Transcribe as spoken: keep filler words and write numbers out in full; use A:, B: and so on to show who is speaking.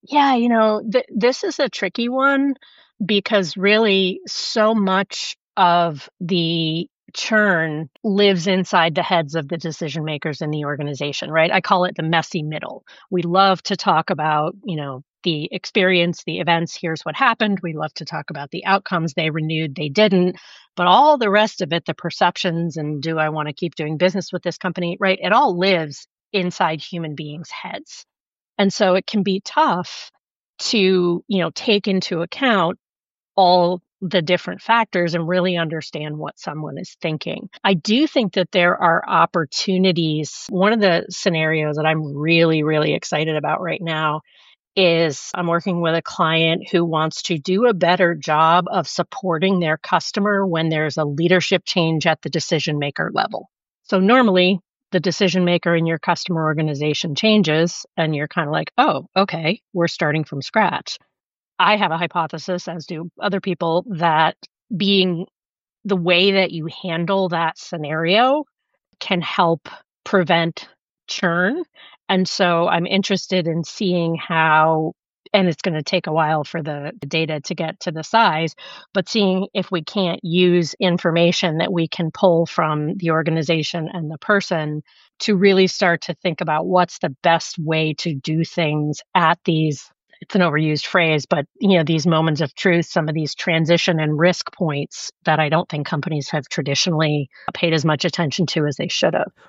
A: Yeah, you know, th this is a tricky one because really so much of the churn lives inside the heads of the decision makers in the organization, right? I call it the messy middle. We love to talk about, you know, the experience, the events, here's what happened. We love to talk about the outcomes, they renewed, they didn't. But all the rest of it, the perceptions and do I want to keep doing business with this company, right? It all lives inside human beings' heads. And so it can be tough to, you know, take into account all the different factors and really understand what someone is thinking. I do think that there are opportunities. One of the scenarios that I'm really, really excited about right now is I'm working with a client who wants to do a better job of supporting their customer when there's a leadership change at the decision maker level. So normally the decision maker in your customer organization changes and you're kind of like, oh, okay, we're starting from scratch. I have a hypothesis, as do other people, that being the way that you handle that scenario can help prevent churn. And so I'm interested in seeing how, and it's going to take a while for the data to get to the size, but seeing if we can't use information that we can pull from the organization and the person to really start to think about what's the best way to do things at these, it's an overused phrase, but you know, these moments of truth, some of these transition and risk points that I don't think companies have traditionally paid as much attention to as they should have.